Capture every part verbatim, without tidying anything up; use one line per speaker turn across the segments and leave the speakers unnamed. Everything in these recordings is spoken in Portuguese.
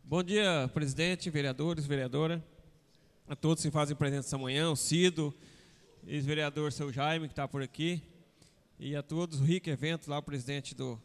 Bom dia, presidente, vereadores, vereadora, a todos que fazem presente essa manhã, o Cido, ex-vereador seu Jaime, que está por aqui, e a todos, o Rick Eventos, lá o presidente do,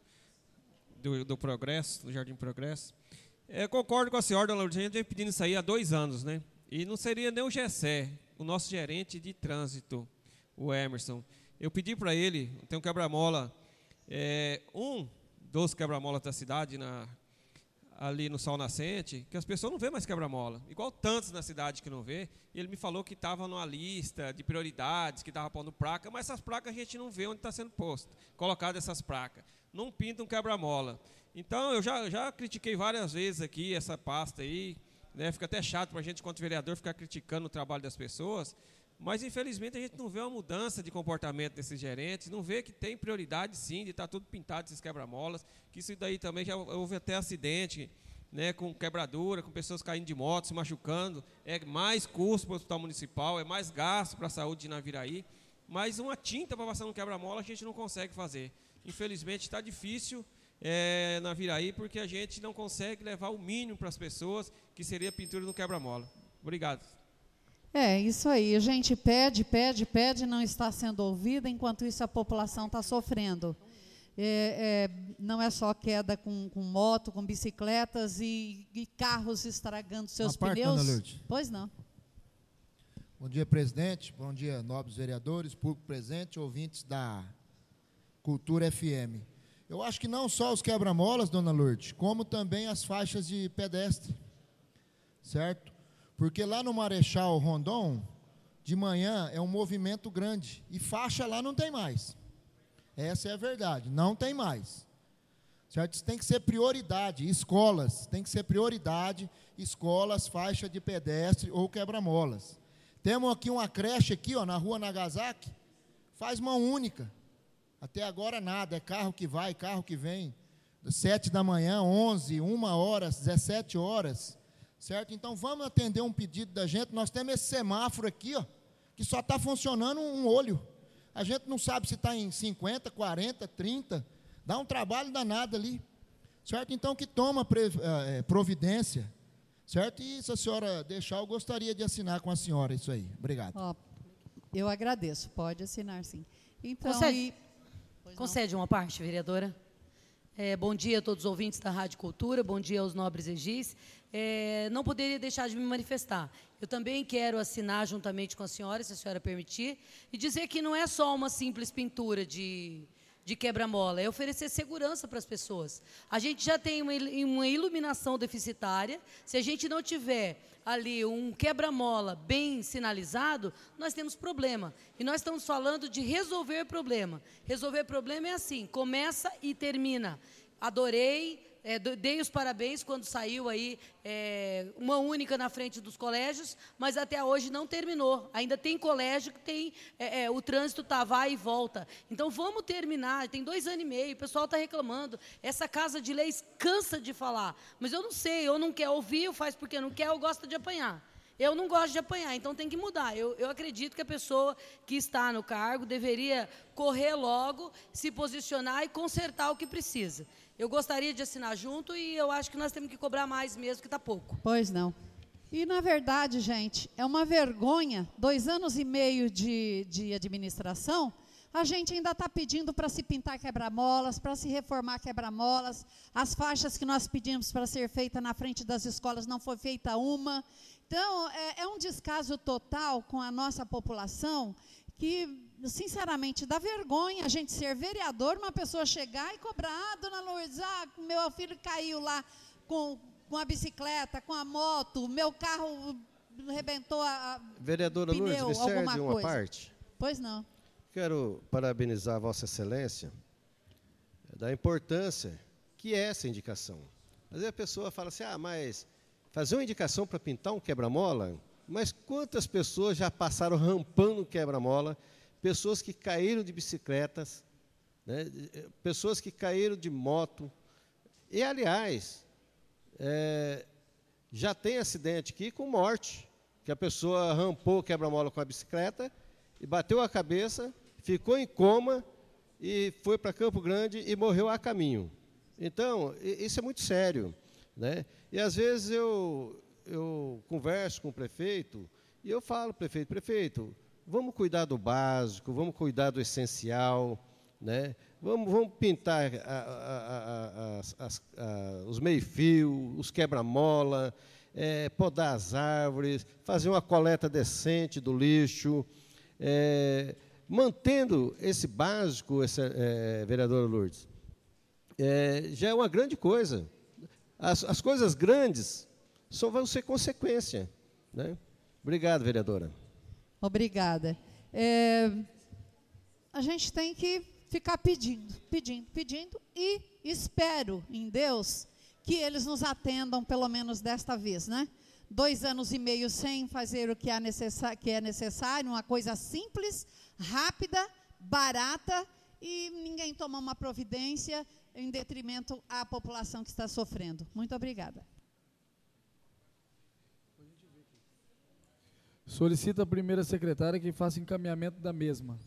do, do Progresso, do Jardim Progresso. Eu concordo com a senhora, dona Lourdes, a gente vem pedindo isso aí há dois anos, né? E não seria nem o Gessé, o nosso gerente de trânsito, o Emerson. Eu pedi para ele, tem um quebra-mola, é, um dos quebra-molas da cidade, na... ali no Sol Nascente, que as pessoas não vêem mais quebra-mola, igual tantos na cidade que não vê, e ele me falou que estava numa lista de prioridades, que estava pondo placa, mas essas placas a gente não vê onde está sendo posto, colocado essas placas, não pinta um quebra-mola. Então, eu já, já critiquei várias vezes aqui essa pasta aí, né, fica até chato para a gente, enquanto vereador, ficar criticando o trabalho das pessoas, mas, infelizmente, a gente não vê uma mudança de comportamento desses gerentes, não vê que tem prioridade, sim, de estar tudo pintado, esses quebra-molas, que isso daí também já houve até acidente, né, com quebradura, com pessoas caindo de moto, se machucando, é mais custo para o hospital municipal, é mais gasto para a saúde de Naviraí, mas uma tinta para passar no quebra-mola a gente não consegue fazer. Infelizmente, está difícil é, Naviraí, porque a gente não consegue levar o mínimo para as pessoas, que seria a pintura no quebra-mola. Obrigado.
É, isso aí. A gente pede, pede, pede, não está sendo ouvida, enquanto isso a população está sofrendo. É, é, não é só queda com, com moto, com bicicletas e, e carros estragando seus
parte,
pneus.
Dona Lourdes.
Pois não.
Bom dia, presidente. Bom dia, nobres vereadores, público presente, ouvintes da Cultura F M. Eu acho que não só os quebra-molas, dona Lourdes, como também as faixas de pedestre, certo? Porque lá no Marechal Rondon, de manhã, é um movimento grande. E faixa lá não tem mais. Essa é a verdade, não tem mais. Certo? Isso tem que ser prioridade. Escolas, tem que ser prioridade. Escolas, faixa de pedestre ou quebra-molas. Temos aqui uma creche aqui, ó, na rua Nagasaki, faz mão única. Até agora nada, é carro que vai, carro que vem. Sete da manhã, onze, uma hora, dezessete horas. Certo? Então, vamos atender um pedido da gente. Nós temos esse semáforo aqui, ó, que só está funcionando um olho. A gente não sabe se está em cinquenta, quarenta, trinta. Dá um trabalho danado ali. Certo? Então, que toma providência. Certo? E se a senhora deixar, eu gostaria de assinar com a senhora isso aí. Obrigado.
Ó, eu agradeço. Pode assinar, sim. Então,
concede,
e...
concede uma parte, vereadora? É, bom dia a todos os ouvintes da Rádio Cultura, bom dia aos nobres egis. É, não poderia deixar de me manifestar. Eu também quero assinar juntamente com a senhora, se a senhora permitir, e dizer que não é só uma simples pintura de, de quebra-mola, é oferecer segurança para as pessoas. A gente já tem uma, uma iluminação deficitária, se a gente não tiver ali um quebra-mola bem sinalizado, nós temos problema. E nós estamos falando de resolver problema. Resolver problema é assim, começa e termina. Adorei, é, dei os parabéns quando saiu aí é, uma única na frente dos colégios, mas até hoje não terminou. Ainda tem colégio que tem, é, é, o trânsito tá, vai e volta. Então vamos terminar, tem dois anos e meio, o pessoal está reclamando. Essa Casa de Leis cansa de falar, mas eu não sei, eu não quero ouvir, faz porque não quer, eu gosto de apanhar. Eu não gosto de apanhar, então tem que mudar. Eu, eu acredito que a pessoa que está no cargo deveria correr logo, se posicionar e consertar o que precisa. Eu gostaria de assinar junto e eu acho que nós temos que cobrar mais mesmo, que está pouco.
Pois não. E, na verdade, gente, é uma vergonha, dois anos e meio de, de administração, a gente ainda está pedindo para se pintar quebra-molas, para se reformar quebra-molas, as faixas que nós pedimos para ser feita na frente das escolas não foi feita uma. Então, é, é um descaso total com a nossa população que, sinceramente, dá vergonha a gente ser vereador, uma pessoa chegar e cobrar, ah, dona Lourdes, ah, meu filho caiu lá com, com a bicicleta, com a moto, meu carro arrebentou a
Vereadora
pneu,
Lourdes, me
alguma
serve uma
coisa.
parte?
Pois não.
Quero parabenizar a Vossa Excelência da importância que é essa indicação. Às vezes a pessoa fala assim, ah, mas fazer uma indicação para pintar um quebra-mola, mas quantas pessoas já passaram rampando um quebra-mola, pessoas que caíram de bicicletas, né, pessoas que caíram de moto, e, aliás, é, já tem acidente aqui com morte, que a pessoa rampou o quebra-mola com a bicicleta e bateu a cabeça, ficou em coma e foi para Campo Grande e morreu a caminho. Então, isso é muito sério. né? E, às vezes, eu, eu converso com o prefeito e eu falo, prefeito, prefeito, vamos cuidar do básico, vamos cuidar do essencial, né? Vamos, vamos pintar a, a, a, a, as, a, os meio-fio, os quebra-mola, é, podar as árvores, fazer uma coleta decente do lixo, é, mantendo esse básico, essa, é, vereadora Lourdes, é, já é uma grande coisa. As, as coisas grandes só vão ser consequência, né? Obrigado, vereadora.
Obrigada. É, a gente tem que ficar pedindo, pedindo, pedindo, e espero em Deus que eles nos atendam, pelo menos desta vez, né? Dois anos e meio sem fazer o que é, necessa- que é necessário, uma coisa simples, rápida, barata, e ninguém toma uma providência em detrimento à população que está sofrendo. Muito obrigada.
Solicita a primeira secretária que faça encaminhamento da mesma.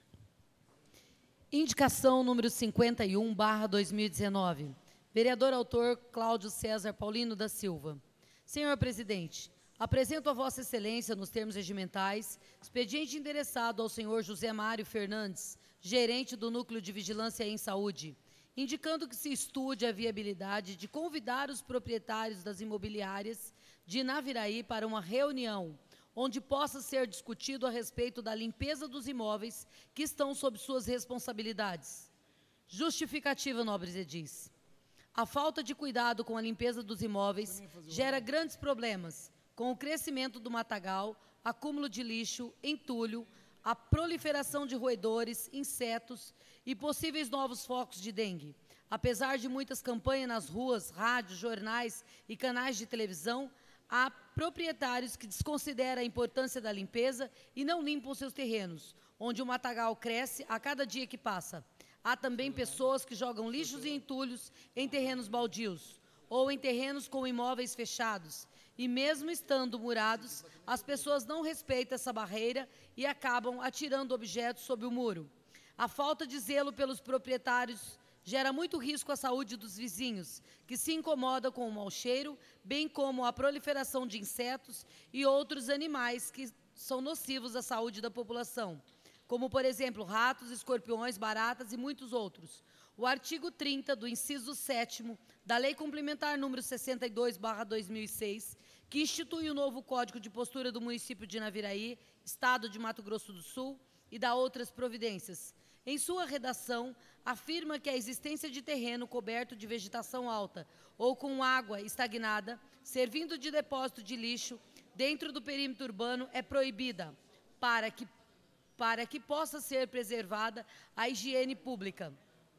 Indicação número cinquenta e um, barra dois mil e dezenove. Vereador autor Cláudio César Paulino da Silva. Senhor presidente, apresento a Vossa Excelência, nos termos regimentais, expediente endereçado ao senhor José Mário Fernandes, gerente do Núcleo de Vigilância em Saúde, indicando que se estude a viabilidade de convidar os proprietários das imobiliárias de Naviraí para uma reunião, onde possa ser discutido a respeito da limpeza dos imóveis que estão sob suas responsabilidades. Justificativa, nobres edis. A falta de cuidado com a limpeza dos imóveis gera grandes problemas, com o crescimento do matagal, acúmulo de lixo, entulho, a proliferação de roedores, insetos e possíveis novos focos de dengue. Apesar de muitas campanhas nas ruas, rádios, jornais e canais de televisão, há proprietários que desconsideram a importância da limpeza e não limpam seus terrenos, onde o matagal cresce a cada dia que passa. Há também pessoas que jogam lixos e entulhos em terrenos baldios ou em terrenos com imóveis fechados. E mesmo estando murados, as pessoas não respeitam essa barreira e acabam atirando objetos sob o muro. A falta de zelo pelos proprietários gera muito risco à saúde dos vizinhos, que se incomodam com o mau cheiro, bem como a proliferação de insetos e outros animais que são nocivos à saúde da população, como, por exemplo, ratos, escorpiões, baratas e muitos outros. O artigo trinta do inciso sétimo da Lei Complementar número sessenta e dois, barra dois mil e seis, que institui o novo Código de Postura do município de Naviraí, Estado de Mato Grosso do Sul, e dá outras providências. Em sua redação, afirma que a existência de terreno coberto de vegetação alta ou com água estagnada, servindo de depósito de lixo, dentro do perímetro urbano é proibida, para que, para que possa ser preservada a higiene pública.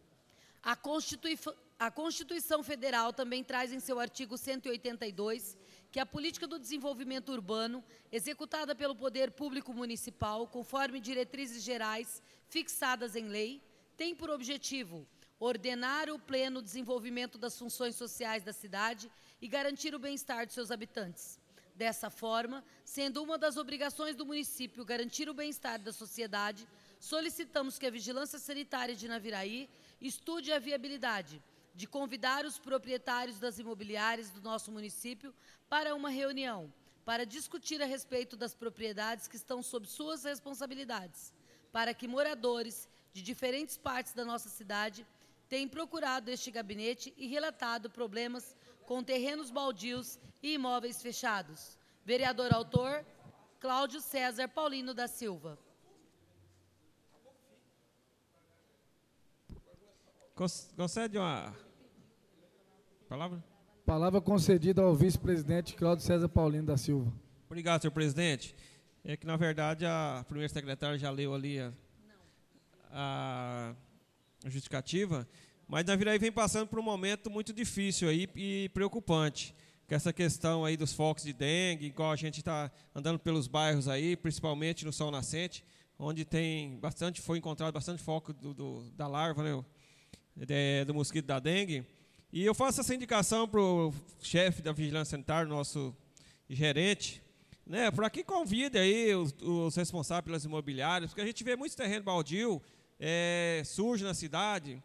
A, Constitui, a Constituição Federal também traz em seu artigo cento e oitenta e dois que a política do desenvolvimento urbano, executada pelo Poder Público Municipal, conforme diretrizes gerais fixadas em lei, tem por objetivo ordenar o pleno desenvolvimento das funções sociais da cidade e garantir o bem-estar de seus habitantes. Dessa forma, sendo uma das obrigações do município garantir o bem-estar da sociedade, solicitamos que a Vigilância Sanitária de Naviraí estude a viabilidade de convidar os proprietários das imobiliárias do nosso município para uma reunião, para discutir a respeito das propriedades que estão sob suas responsabilidades, para que moradores de diferentes partes da nossa cidade tenham procurado este gabinete e relatado problemas com terrenos baldios e imóveis fechados. Vereador autor, Cláudio César Paulino da Silva.
Concede uma palavra?
Palavra concedida ao vice-presidente Cláudio César Paulino da Silva.
Obrigado, senhor presidente. É que, na verdade, a primeira secretária já leu ali a, a, a justificativa, mas Naviraí vem passando por um momento muito difícil aí e preocupante, com essa questão aí dos focos de dengue, igual a gente está andando pelos bairros aí, principalmente no Sol Nascente, onde tem bastante, foi encontrado bastante foco do, do, da larva, né, de, do mosquito da dengue. E eu faço essa indicação para o chefe da Vigilância Sanitária, nosso gerente, né, para que convide aí os, os responsáveis pelas imobiliárias, porque a gente vê muitos terrenos baldio é, surge na cidade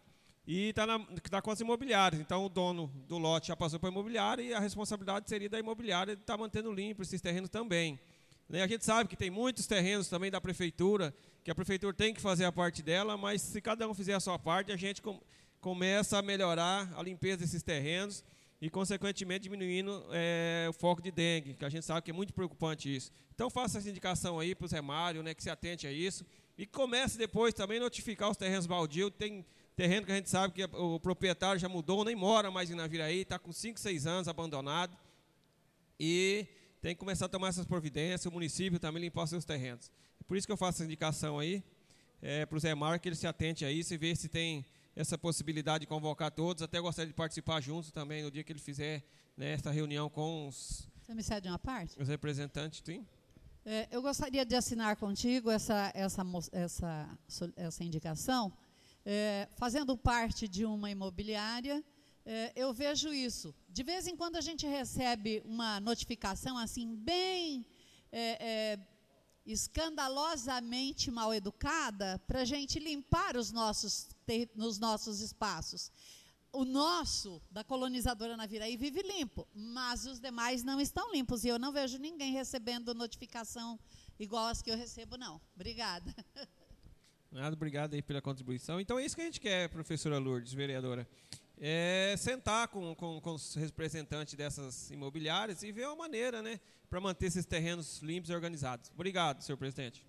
e está tá com as imobiliárias. Então, o dono do lote já passou para a imobiliária e a responsabilidade seria da imobiliária de estar mantendo limpo esses terrenos também. Né? A gente sabe que tem muitos terrenos também da prefeitura, que a prefeitura tem que fazer a parte dela, mas se cada um fizer a sua parte, a gente com, começa a melhorar a limpeza desses terrenos e, consequentemente, diminuindo é, o foco de dengue, que a gente sabe que é muito preocupante isso. Então, faça essa indicação aí para o Zé Mário, né, que se atente a isso, e comece depois também a notificar os terrenos baldios. Tem terreno que a gente sabe que o proprietário já mudou, nem mora mais em Naviraí, está com cinco, seis anos abandonado, e tem que começar a tomar essas providências, o município também limpar os seus terrenos. Por isso que eu faço essa indicação aí, é, para o Zé Mário, que ele se atente a isso e ver se tem essa possibilidade de convocar todos. Até gostaria de participar junto também no dia que ele fizer, né, essa reunião com os...
Você me cede uma parte?
Os representantes, sim.
É, eu gostaria de assinar contigo essa, essa, essa, essa indicação. É, fazendo parte de uma imobiliária, é, eu vejo isso. De vez em quando a gente recebe uma notificação assim, bem é, é, escandalosamente mal educada, para a gente limpar os nossos, ter, nos nossos espaços. O nosso, da colonizadora Naviraí, vive limpo, mas os demais não estão limpos, e eu não vejo ninguém recebendo notificação igual as que eu recebo, não. Obrigada.
Nada, obrigado aí pela contribuição. Então é isso que a gente quer, professora Lourdes, vereadora, é sentar com, com, com os representantes dessas imobiliárias e ver uma maneira, né, para manter esses terrenos limpos e organizados. Obrigado, senhor presidente.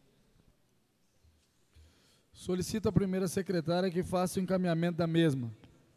Solicito à primeira secretária que faça o encaminhamento da mesma.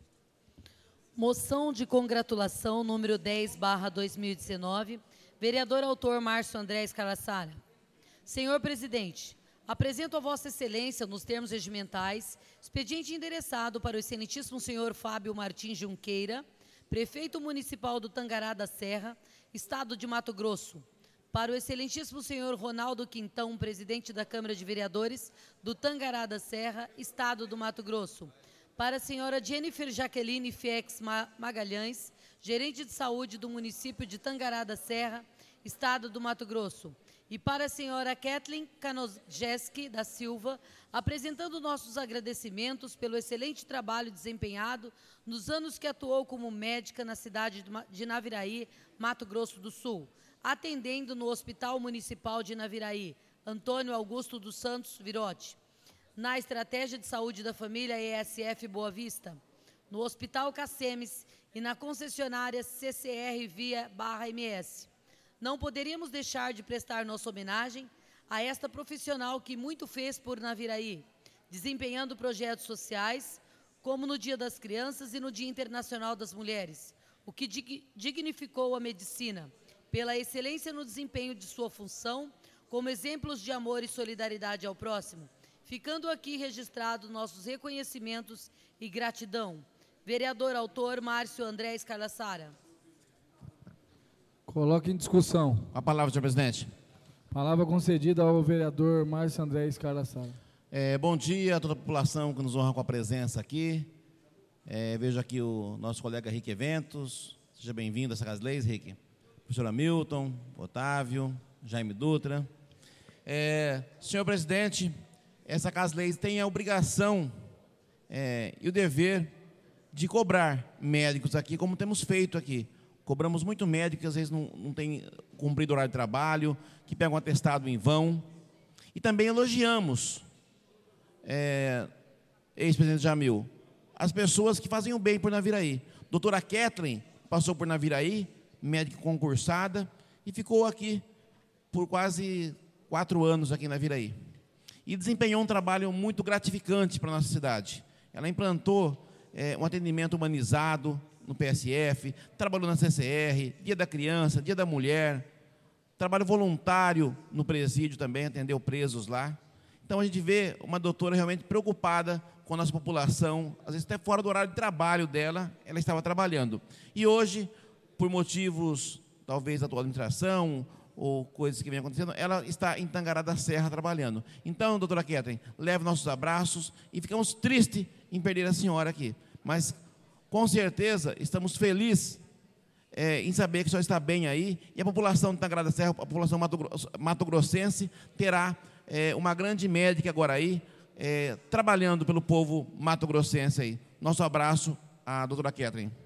Moção de congratulação número dez barra dois mil e dezenove, vereador autor Márcio André Scalassara. Senhor presidente, apresento a Vossa Excelência, nos termos regimentais, expediente endereçado para o excelentíssimo senhor Fábio Martins Junqueira, prefeito municipal do Tangará da Serra, estado de Mato Grosso, para o excelentíssimo senhor Ronaldo Quintão, presidente da Câmara de Vereadores do Tangará da Serra, estado do Mato Grosso, para a senhora Jennifer Jaqueline Fiex Magalhães, gerente de saúde do município de Tangará da Serra, estado do Mato Grosso, e para a senhora Kathleen Kanojeski da Silva, apresentando nossos agradecimentos pelo excelente trabalho desempenhado nos anos que atuou como médica na cidade de Naviraí, Mato Grosso do Sul, atendendo no Hospital Municipal de Naviraí, Antônio Augusto dos Santos Virotti, na Estratégia de Saúde da Família E S F Boa Vista, no Hospital Cacemes e na concessionária C C R Via barra M S. Não poderíamos deixar de prestar nossa homenagem a esta profissional que muito fez por Naviraí, desempenhando projetos sociais, como no Dia das Crianças e no Dia Internacional das Mulheres, o que dignificou a medicina, pela excelência no desempenho de sua função, como exemplos de amor e solidariedade ao próximo, ficando aqui registrados nossos reconhecimentos e gratidão. Vereador autor Márcio André Scalassara.
Coloque em discussão.
A palavra, senhor presidente.
Palavra concedida ao vereador Márcio André Scalassara.
É, bom dia a toda a população que nos honra com a presença aqui. É, vejo aqui o nosso colega Rick Eventos. Seja bem-vindo a essa Casa Leis, Rick. Professor Hamilton, Otávio, Jaime Dutra. É, senhor presidente, essa Casa Leis tem a obrigação é, e o dever de cobrar médicos aqui, como temos feito aqui. Cobramos muito médico que às vezes não, não tem cumprido o horário de trabalho, que pegam um atestado em vão. E também elogiamos, é, ex-presidente Jamil, as pessoas que fazem o bem por Naviraí. Doutora Kathleen passou por Naviraí, médica concursada, e ficou aqui por quase quatro anos aqui em Naviraí. E desempenhou um trabalho muito gratificante para a nossa cidade. Ela implantou é, um atendimento humanizado no P S F, trabalhou na C C R, Dia da Criança, Dia da Mulher, trabalho voluntário no presídio também, atendeu presos lá. Então a gente vê uma doutora realmente preocupada com a nossa população, às vezes até fora do horário de trabalho dela, ela estava trabalhando. E hoje, por motivos talvez da atual administração ou coisas que vêm acontecendo, ela está em Tangará da Serra trabalhando. Então, doutora Kathleen, leve nossos abraços e ficamos tristes em perder a senhora aqui. Mas com certeza, estamos felizes é, em saber que a senhora está bem aí, e a população de Tangará da Serra, a população mato-grossense, terá é, uma grande médica agora aí, é, trabalhando pelo povo mato-grossense aí. Nosso abraço à doutora Catherine.